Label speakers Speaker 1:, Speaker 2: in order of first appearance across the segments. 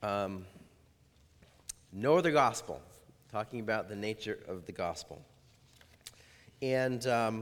Speaker 1: Um, know the gospel, talking about the nature of the gospel. And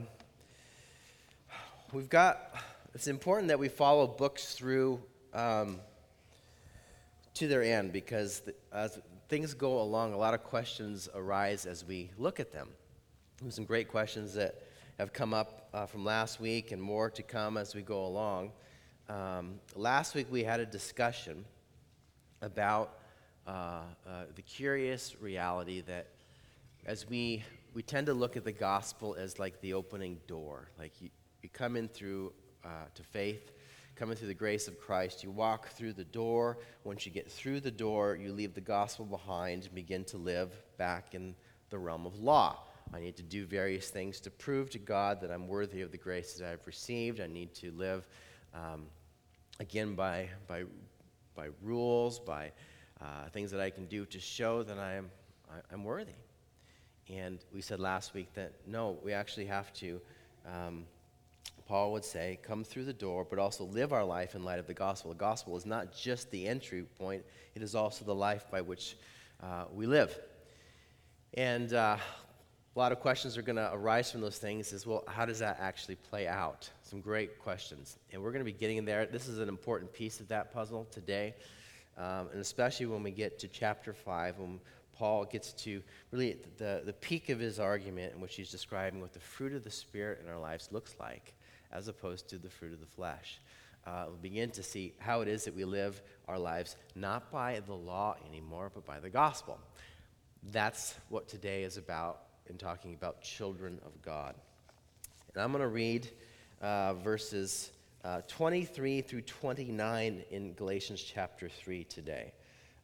Speaker 1: it's important that we follow books through to their end, because as things go along, a lot of questions arise as we look at them. There's some great questions that have come up from last week and more to come as we go along. Last week we had a discussion about the curious reality that as we tend to look at the gospel as like the opening door. Like you come in through to faith, coming through the grace of Christ. You walk through the door. Once you get through the door, you leave the gospel behind and begin to live back in the realm of law. I need to do various things to prove to God that I'm worthy of the grace that I've received. I need to live, again, by rules, by things that I can do to show that I'm worthy. And we said last week that no, we actually have to, Paul would say, come through the door, but also live our life in light of the gospel. The gospel is not just the entry point, it is also the life by which we live. And a lot of questions are going to arise from those things is, well, how does that actually play out? Some great questions. And we're going to be getting in there. This is an important piece of that puzzle today, and especially when we get to chapter 5, when Paul gets to really the peak of his argument, in which he's describing what the fruit of the Spirit in our lives looks like, as opposed to the fruit of the flesh. We'll begin to see how it is that we live our lives not by the law anymore, but by the gospel. That's what today is about in talking about children of God. And I'm going to read verses 23 through 29 in Galatians chapter 3 today.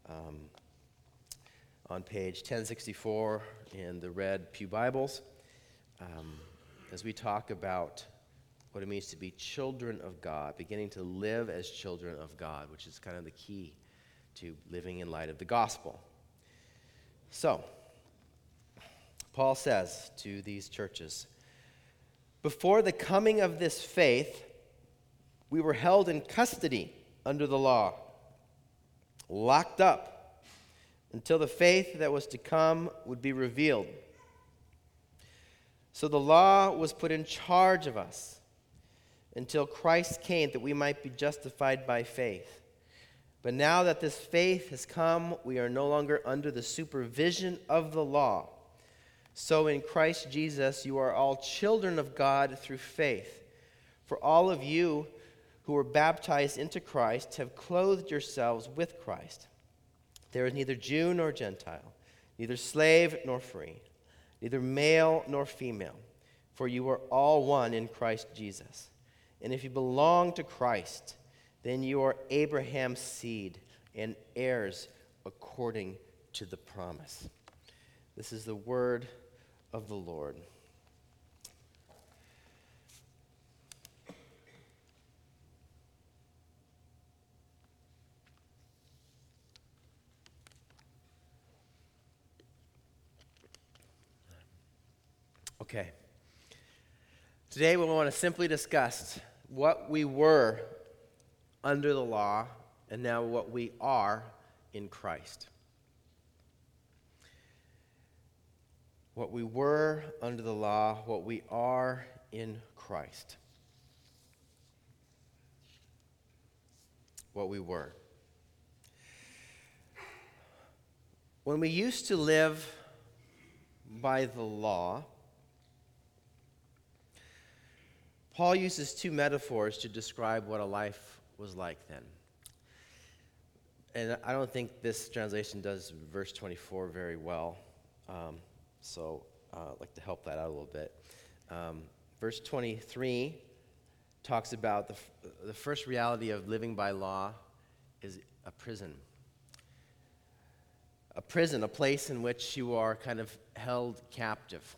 Speaker 1: On page 1064 in the red Pew Bibles, as we talk about what it means to be children of God, beginning to live as children of God, which is kind of the key to living in light of the gospel. So, Paul says to these churches, before the coming of this faith, we were held in custody under the law, locked up, until the faith that was to come would be revealed. So the law was put in charge of us until Christ came, that we might be justified by faith. But now that this faith has come, we are no longer under the supervision of the law. So in Christ Jesus, you are all children of God through faith. For all of you who were baptized into Christ have clothed yourselves with Christ. There is neither Jew nor Gentile, neither slave nor free, neither male nor female, for you are all one in Christ Jesus. And if you belong to Christ, then you are Abraham's seed and heirs according to the promise. This is the word of the Lord. Okay. Today we want to simply discuss what we were under the law and now what we are in Christ. What we were under the law, what we are in Christ. What we were. When we used to live by the law, Paul uses two metaphors to describe what a life was like then. And I don't think this translation does verse 24 very well. So I'd like to help that out a little bit. Verse 23 talks about the first reality of living by law is a prison. A prison, a place in which you are kind of held captive.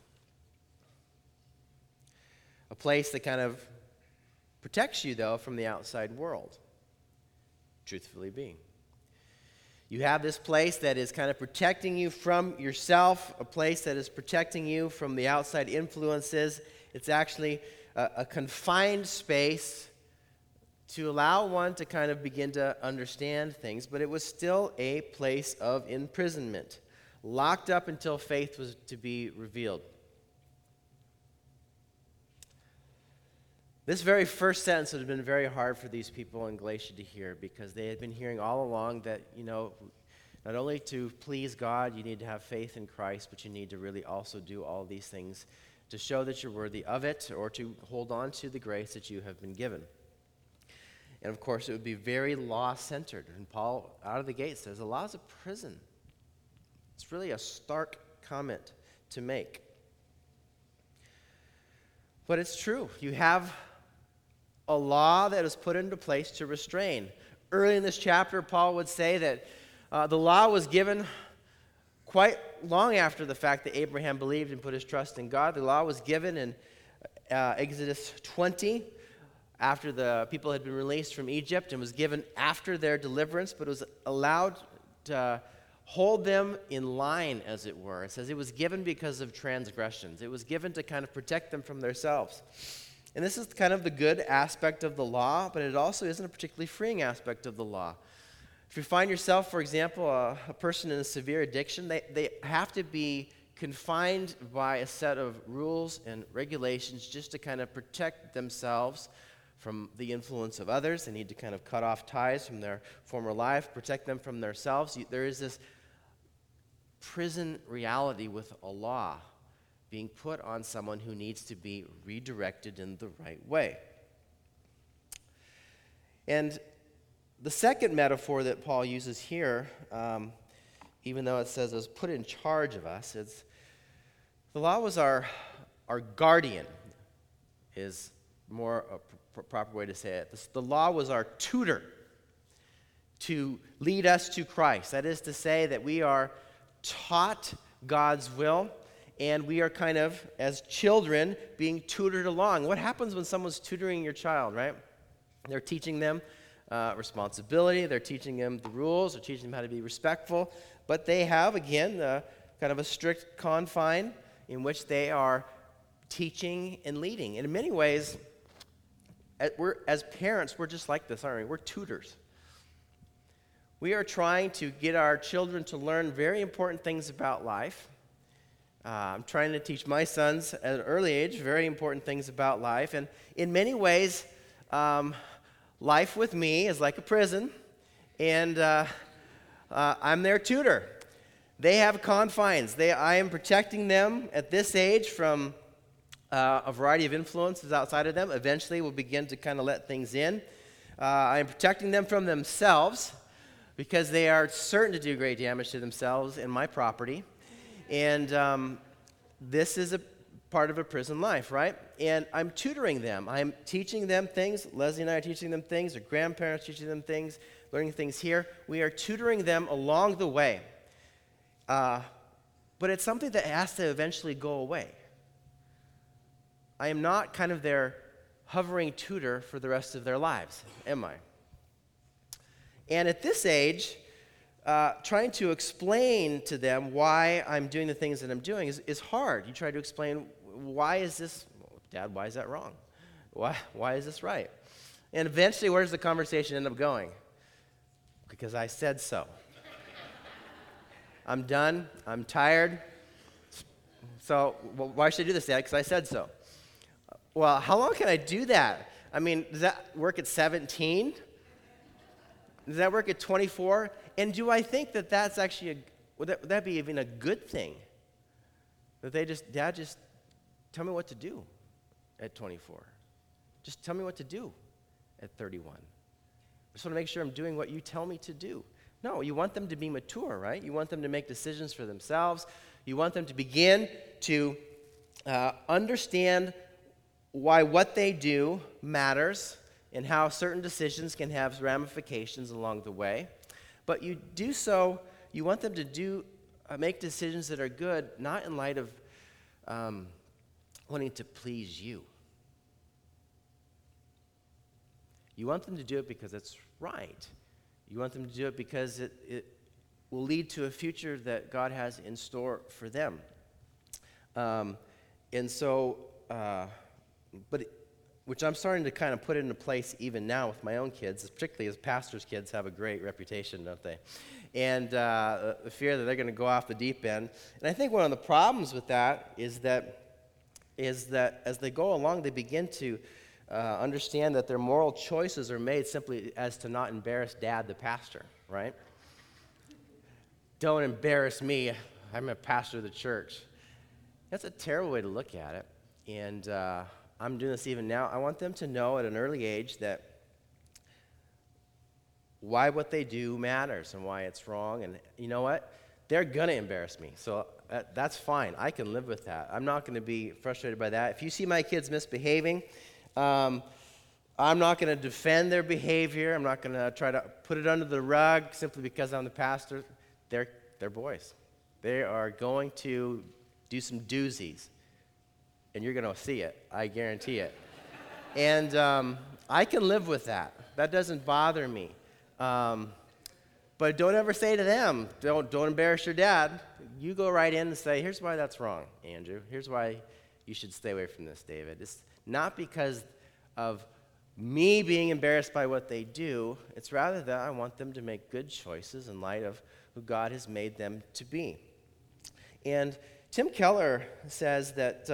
Speaker 1: A place that kind of protects you, though, from the outside world. Truthfully being. You have this place that is kind of protecting you from yourself, a place that is protecting you from the outside influences. It's actually a confined space to allow one to kind of begin to understand things, but it was still a place of imprisonment, locked up until faith was to be revealed. This very first sentence would have been very hard for these people in Galatia to hear, because they had been hearing all along that, not only to please God, you need to have faith in Christ, but you need to really also do all these things to show that you're worthy of it, or to hold on to the grace that you have been given. And of course, it would be very law-centered. And Paul, out of the gate, says the law is a prison. It's really a stark comment to make. But it's true. You have a law that is put into place to restrain. Early in this chapter, Paul would say that the law was given quite long after the fact that Abraham believed and put his trust in God. The law was given in Exodus 20, after the people had been released from Egypt, and was given after their deliverance, but was allowed to hold them in line, as it were. It says it was given because of transgressions. It was given to kind of protect them from themselves. And this is kind of the good aspect of the law, but it also isn't a particularly freeing aspect of the law. If you find yourself, for example, a person in a severe addiction, they have to be confined by a set of rules and regulations just to kind of protect themselves from the influence of others. They need to kind of cut off ties from their former life, protect them from themselves. There is this prison reality with a law being put on someone who needs to be redirected in the right way. And the second metaphor that Paul uses here, even though it says it was put in charge of us, it's the law was our guardian, is more a proper way to say it. The law was our tutor to lead us to Christ. That is to say that we are taught God's will, and we are kind of, as children, being tutored along. What happens when someone's tutoring your child, right? They're teaching them responsibility, they're teaching them the rules, they're teaching them how to be respectful, but they have, again, kind of a strict confine in which they are teaching and leading. And in many ways, as parents, we're just like this, aren't we? We're tutors. We are trying to get our children to learn very important things about life. I'm trying to teach my sons at an early age very important things about life. And in many ways, life with me is like a prison, and I'm their tutor. They have confines. I am protecting them at this age from a variety of influences outside of them. Eventually, we'll begin to kind of let things in. I am protecting them from themselves because they are certain to do great damage to themselves and my property. And this is a part of a prison life, right? And I'm tutoring them. I'm teaching them things. Leslie and I are teaching them things. Their grandparents teaching them things, learning things here. We are tutoring them along the way. But it's something that has to eventually go away. I am not kind of their hovering tutor for the rest of their lives, am I? And at this age, trying to explain to them why I'm doing the things that I'm doing is hard. You try to explain, why is this, Dad, why is that wrong? Why is this right? And eventually, where does the conversation end up going? Because I said so. I'm done. I'm tired. So why should I do this, Dad? Because I said so. Well, how long can I do that? I mean, does that work at 17? Does that work at 24? And do I think that that's actually, would that be even a good thing? That Dad, just tell me what to do at 24. Just tell me what to do at 31. I just want to make sure I'm doing what you tell me to do. No, you want them to be mature, right? You want them to make decisions for themselves. You want them to begin to understand why what they do matters and how certain decisions can have ramifications along the way. But you do so, you want them to make decisions that are good, not in light of wanting to please you. You want them to do it because it's right. You want them to do it because it will lead to a future that God has in store for them. But which I'm starting to kind of put into place even now with my own kids, particularly as pastors' kids have a great reputation, don't they? And the fear that they're going to go off the deep end. And I think one of the problems with that is that as they go along, they begin to understand that their moral choices are made simply as to not embarrass Dad, the pastor, right? Don't embarrass me. I'm a pastor of the church. That's a terrible way to look at it. And I'm doing this even now. I want them to know at an early age that why what they do matters and why it's wrong. And you know what? They're going to embarrass me. So that's fine. I can live with that. I'm not going to be frustrated by that. If you see my kids misbehaving, I'm not going to defend their behavior. I'm not going to try to put it under the rug simply because I'm the pastor. They're boys. They are going to do some doozies. And you're going to see it. I guarantee it. And I can live with that. That doesn't bother me. But don't ever say to them, don't embarrass your dad. You go right in and say, here's why that's wrong, Andrew. Here's why you should stay away from this, David. It's not because of me being embarrassed by what they do. It's rather that I want them to make good choices in light of who God has made them to be. And Tim Keller says that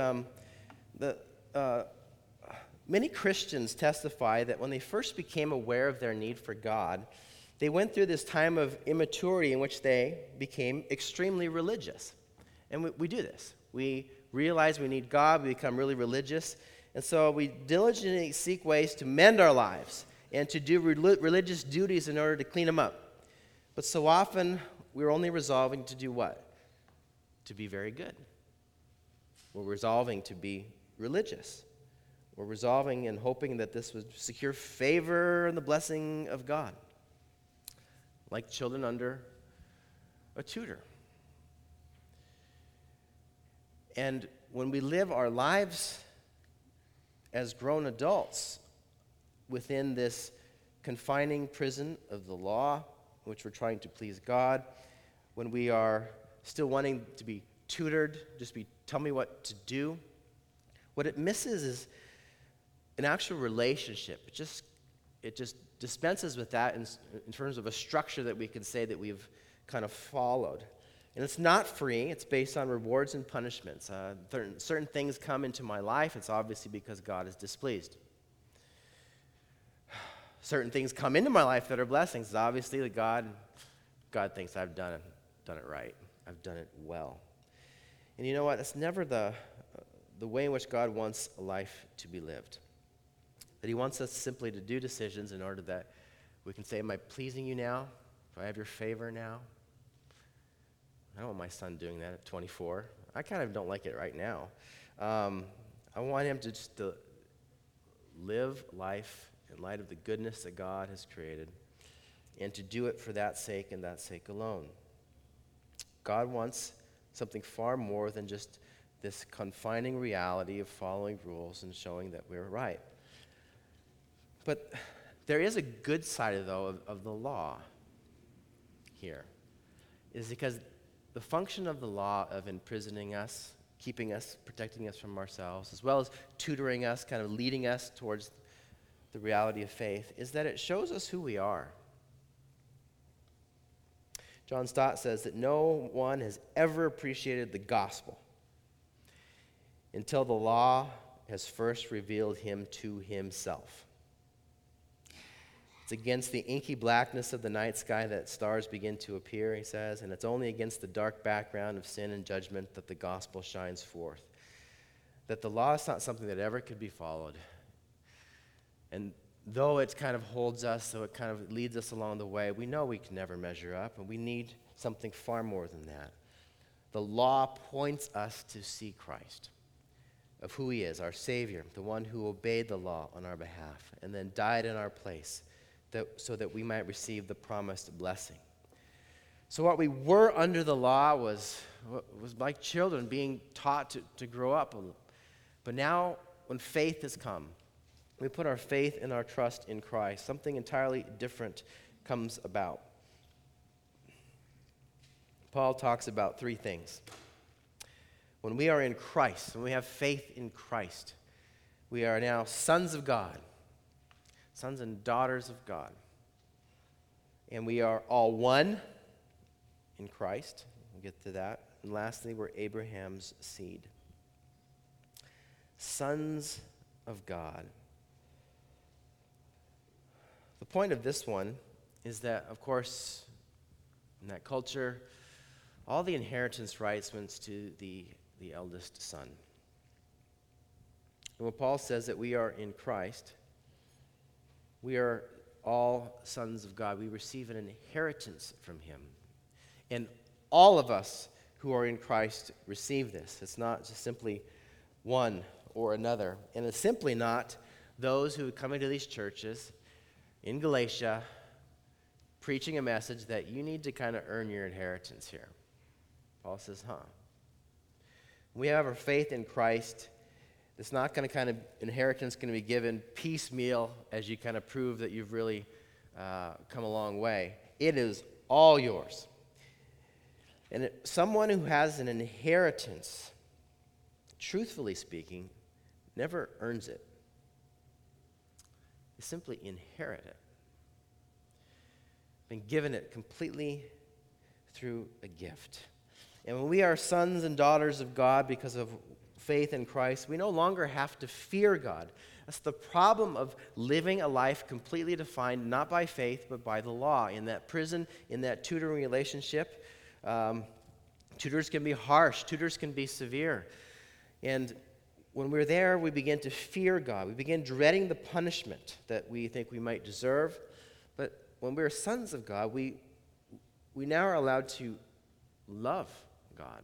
Speaker 1: many Christians testify that when they first became aware of their need for God, they went through this time of immaturity in which they became extremely religious. And we do this. We realize we need God, we become really religious, and so we diligently seek ways to mend our lives and to do religious duties in order to clean them up. But so often, we're only resolving to do what? To be very good. We're resolving to be religious. We're resolving and hoping that this would secure favor and the blessing of God, like children under a tutor. And when we live our lives as grown adults within this confining prison of the law, in which we're trying to please God, when we are still wanting to be tutored, tell me what to do, what it misses is an actual relationship. It just dispenses with that in terms of a structure that we can say that we've kind of followed. And it's not free. It's based on rewards and punishments. Certain things come into my life. It's obviously because God is displeased. Certain things come into my life that are blessings. It's obviously that God thinks I've done it right. I've done it well. And you know what? It's never the way in which God wants a life to be lived. That he wants us simply to do decisions in order that we can say, am I pleasing you now? Do I have your favor now? I don't want my son doing that at 24. I kind of don't like it right now. I want him to just to live life in light of the goodness that God has created and to do it for that sake and that sake alone. God wants something far more than just this confining reality of following rules and showing that we're right. But there is a good side, though, of the law here. Is because the function of the law of imprisoning us, keeping us, protecting us from ourselves, as well as tutoring us, kind of leading us towards the reality of faith, is that it shows us who we are. John Stott says that no one has ever appreciated the gospel until the law has first revealed him to himself. It's against the inky blackness of the night sky that stars begin to appear, he says, and it's only against the dark background of sin and judgment that the gospel shines forth. That the law is not something that ever could be followed. And though it kind of holds us, so it kind of leads us along the way, we know we can never measure up, and we need something far more than that. The law points us to see Christ, of who he is, our Savior, the one who obeyed the law on our behalf, and then died in our place, so that we might receive the promised blessing. So what we were under the law was like children being taught to grow up. But now, when faith has come, we put our faith and our trust in Christ. Something entirely different comes about. Paul talks about three things. When we are in Christ, when we have faith in Christ, We are now sons of God, sons and daughters of God. And we are all one in Christ. We'll get to that. And lastly, we're Abraham's seed. Sons of God. The point of this one is that, of course, in that culture, all the inheritance rights went to the eldest son. And when Paul says that we are in Christ, we are all sons of God. We receive an inheritance from him. And all of us who are in Christ receive this. It's not just simply one or another. And it's simply not those who come into these churches in Galatia preaching a message that you need to kind of earn your inheritance here. Paul says, we have our faith in Christ. It's not going to kind of inheritance going to be given piecemeal as you kind of prove that you've really come a long way. It is all yours. And someone who has an inheritance, truthfully speaking, never earns it. They simply inherit it. Been given it completely through a gift. And when we are sons and daughters of God because of faith in Christ, we no longer have to fear God. That's the problem of living a life completely defined not by faith but by the law. In that prison, in that tutoring relationship, tutors can be harsh, tutors can be severe. And when we're there, we begin to fear God. We begin dreading the punishment that we think we might deserve. But when we're sons of God, we now are allowed to love God.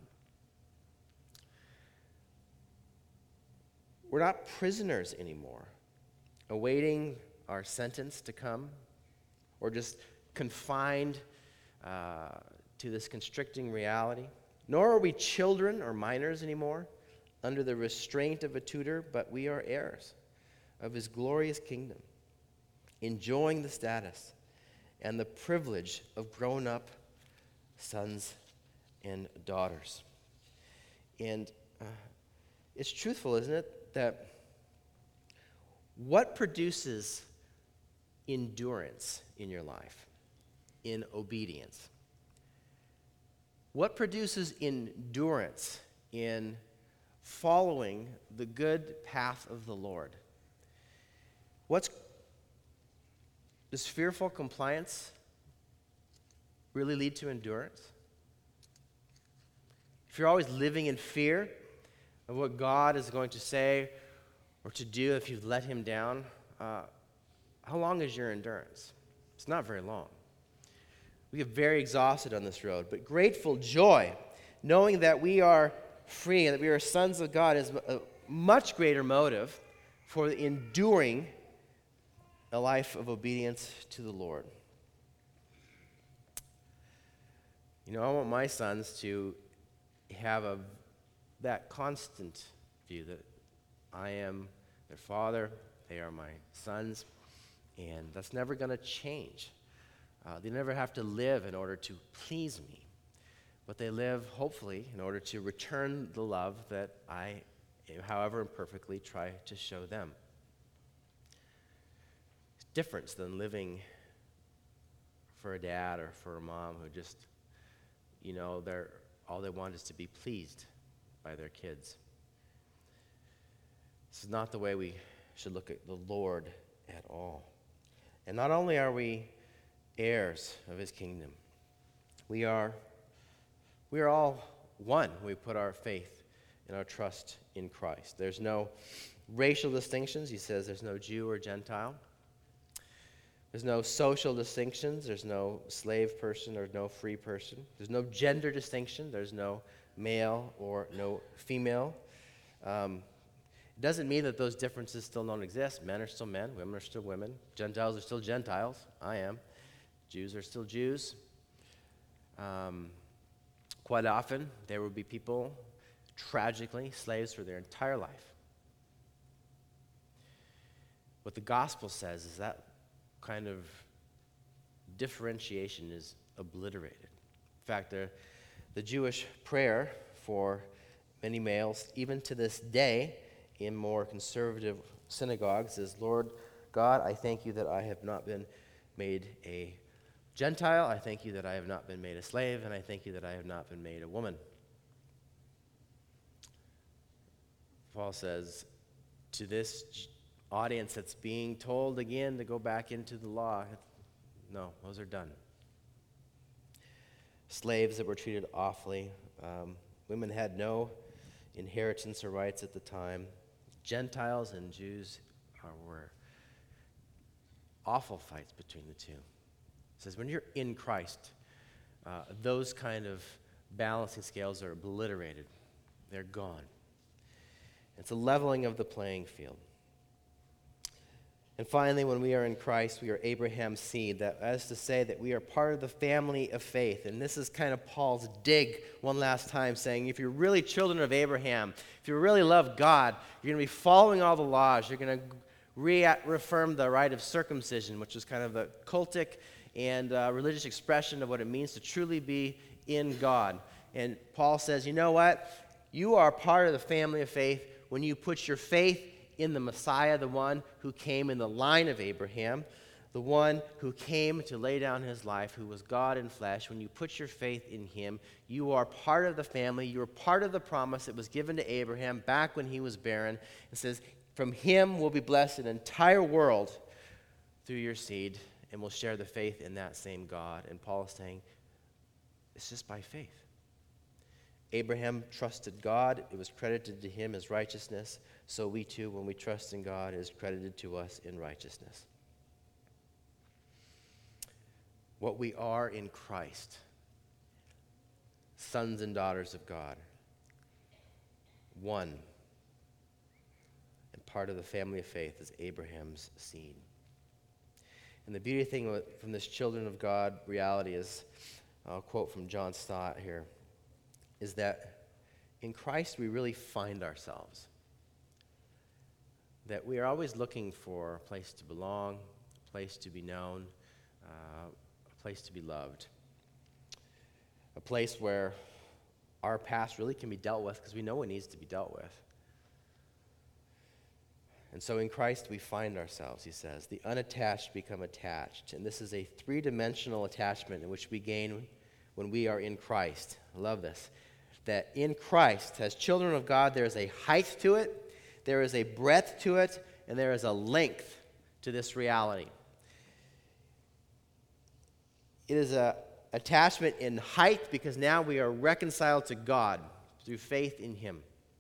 Speaker 1: We're not prisoners anymore, awaiting our sentence to come, or just confined to this constricting reality. Nor are we children or minors anymore, under the restraint of a tutor, but we are heirs of his glorious kingdom, enjoying the status and the privilege of grown-up sons and daughters. And it's truthful, isn't it, that what produces endurance in your life? In obedience. What produces endurance in following the good path of the Lord? Does fearful compliance really lead to endurance? If you're always living in fear of what God is going to say or to do if you've let him down, how long is your endurance? It's not very long. We get very exhausted on this road, but grateful joy, knowing that we are free and that we are sons of God, is a much greater motive for enduring a life of obedience to the Lord. You know, I want my sons to have that constant view that I am their father, they are my sons, and that's never going to change. They never have to live in order to please me, but they live, hopefully, in order to return the love that I, however imperfectly, try to show them. It's different than living for a dad or for a mom who just, all they want is to be pleased by their kids. This is not the way we should look at the Lord at all. And not only are we heirs of his kingdom, we are all one when we put our faith and our trust in Christ. There's no racial distinctions. He says there's no Jew or Gentile. There's no social distinctions. There's no slave person or no free person. There's no gender distinction. There's no male or no female. It doesn't mean that those differences still don't exist. Men are still men. Women are still women. Gentiles are still Gentiles. I am. Jews are still Jews. Quite often, there will be people, tragically, slaves for their entire life. What the gospel says is that kind of differentiation is obliterated. In fact, the Jewish prayer for many males, even to this day, in more conservative synagogues is, Lord God, I thank you that I have not been made a Gentile. I thank you that I have not been made a slave, and I thank you that I have not been made a woman. Paul says to this audience that's being told again to go back into the law, no, those are done. Slaves that were treated awfully. Women had no inheritance or rights at the time. Gentiles and Jews were awful fights between the two. It says when you're in Christ, those kind of balancing scales are obliterated. They're gone. It's a leveling of the playing field. And finally, when we are in Christ, we are Abraham's seed. That is to say that we are part of the family of faith. And this is kind of Paul's dig one last time, saying if you're really children of Abraham, if you really love God, you're going to be following all the laws. You're going to reaffirm the rite of circumcision, which is kind of the cultic and religious expression of what it means to truly be in God. And Paul says, you know what? You are part of the family of faith when you put your faith in the Messiah, the one who came in the line of Abraham, the one who came to lay down his life, who was God in flesh. When you put your faith in him, you are part of the family. You are part of the promise that was given to Abraham back when he was barren. It says, from him will be blessed an entire world through your seed, and will share the faith in that same God. And Paul is saying, it's just by faith. Abraham trusted God. It was credited to him as righteousness. So we too, when we trust in God, it is credited to us in righteousness. What we are in Christ, sons and daughters of God, one, and part of the family of faith is Abraham's seed. And the beauty thing from this children of God reality is, I'll quote from John Stott here, is that in Christ we really find ourselves. That we are always looking for a place to belong, a place to be known, a place to be loved. A place where our past really can be dealt with because we know it needs to be dealt with. And so in Christ we find ourselves, he says. The unattached become attached. And this is a three-dimensional attachment in which we gain when we are in Christ. I love this. That in Christ, as children of God, there is a height to it, there is a breadth to it, and there is a length to this reality. It is an attachment in height because now we are reconciled to God through faith in him.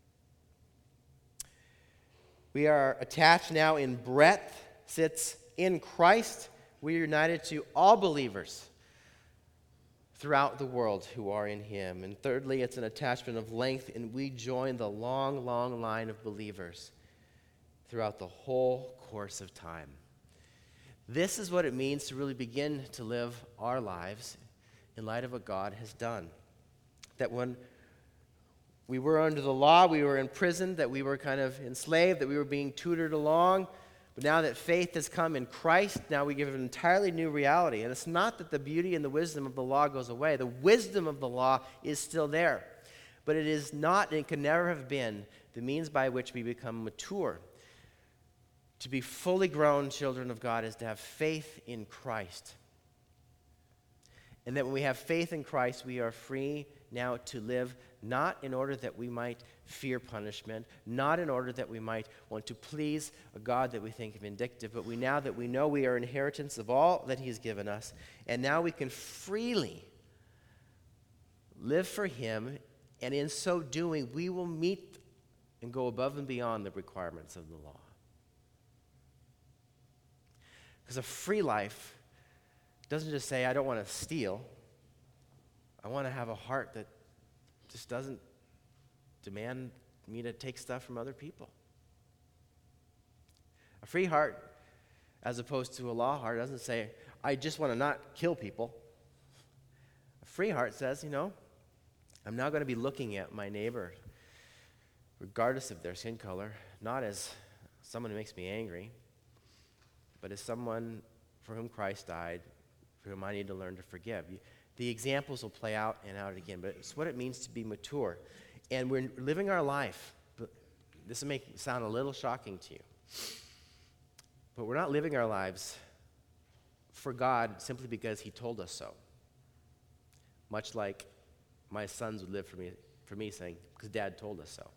Speaker 1: We are attached now in breadth, sits in Christ. We are united to all believers throughout the world who are in him. And thirdly, it's an attachment of length, and we join the long, long line of believers throughout the whole course of time. This is what it means to really begin to live our lives in light of what God has done. That when we were under the law, we were in prison, that we were kind of enslaved, that we were being tutored along. But now that faith has come in Christ, now we give an entirely new reality. And it's not that the beauty and the wisdom of the law goes away. The wisdom of the law is still there. But it is not, and it can never have been, the means by which we become mature. To be fully grown children of God is to have faith in Christ. And that when we have faith in Christ, we are free now to live not in order that we might fear punishment, not in order that we might want to please a God that we think vindictive, but now that we know we are inheritance of all that he's given us, and now we can freely live for him, and in so doing, we will meet and go above and beyond the requirements of the law. Because a free life doesn't just say, I don't want to steal. I want to have a heart that just doesn't demand me to take stuff from other people. A free heart, as opposed to a law heart, doesn't say, I just want to not kill people. A free heart says, I'm now going to be looking at my neighbor, regardless of their skin color, not as someone who makes me angry, but as someone for whom Christ died, for whom I need to learn to forgive. The examples will play out and out again, but it's what it means to be mature. And we're living our life this may sound a little shocking to you, but we're not living our lives for God simply because he told us so. Much like my sons would live for me saying, because Dad told us so.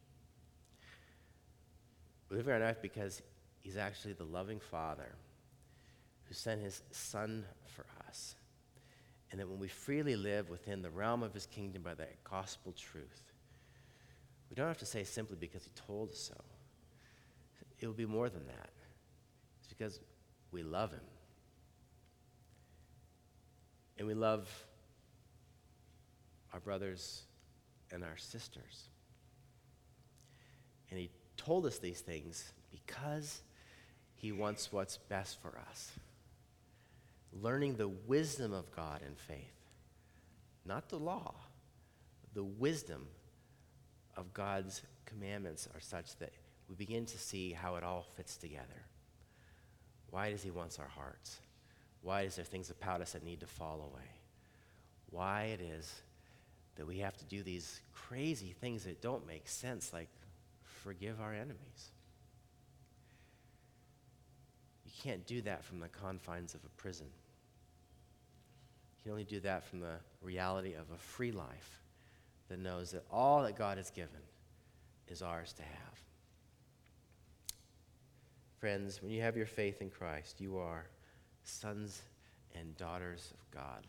Speaker 1: We live our life because he's actually the loving Father who sent his Son for us. And that when we freely live within the realm of his kingdom by that gospel truth, we don't have to say simply because he told us so. It will be more than that. It's because we love him. And we love our brothers and our sisters. And he told us these things because he wants what's best for us. Learning the wisdom of God in faith, not the law, the wisdom of God's commandments are such that we begin to see how it all fits together. Why does he want our hearts? Why is there things about us that need to fall away? Why it is that we have to do these crazy things that don't make sense, like forgive our enemies. You can't do that from the confines of a prison. You can only do that from the reality of a free life that knows that all that God has given is ours to have. Friends, when you have your faith in Christ, you are sons and daughters of God.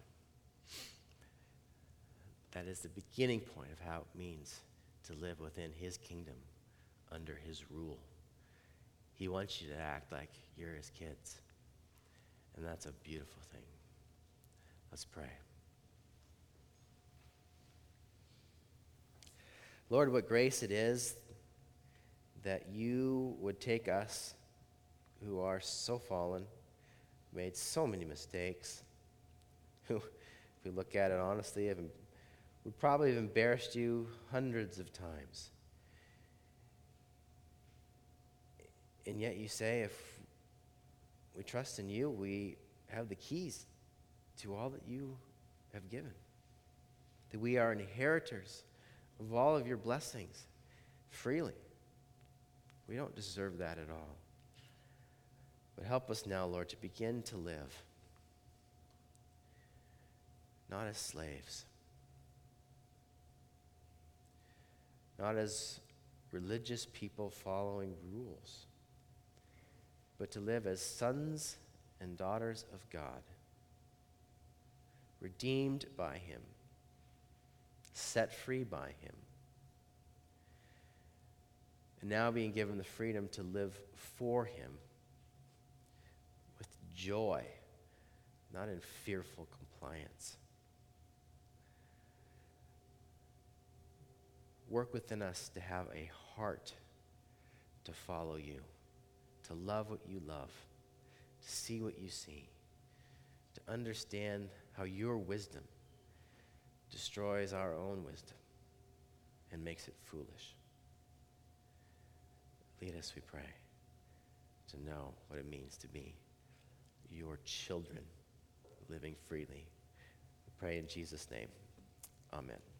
Speaker 1: That is the beginning point of how it means to live within his kingdom under his rule. He wants you to act like you're his kids. And that's a beautiful thing. Let's pray. Lord, what grace it is that you would take us who are so fallen, made so many mistakes, who, if we look at it honestly, would probably have embarrassed you hundreds of times. And yet you say, if we trust in you, we have the keys to all that you have given. That we are inheritors of all of your blessings freely. We don't deserve that at all. But help us now, Lord, to begin to live not as slaves, not as religious people following rules, but to live as sons and daughters of God, redeemed by him, set free by him, and now being given the freedom to live for him with joy, not in fearful compliance. Work within us to have a heart to follow you, to love what you love, to see what you see, to understand how your wisdom destroys our own wisdom and makes it foolish. Lead us, we pray, to know what it means to be your children living freely. We pray in Jesus' name. Amen.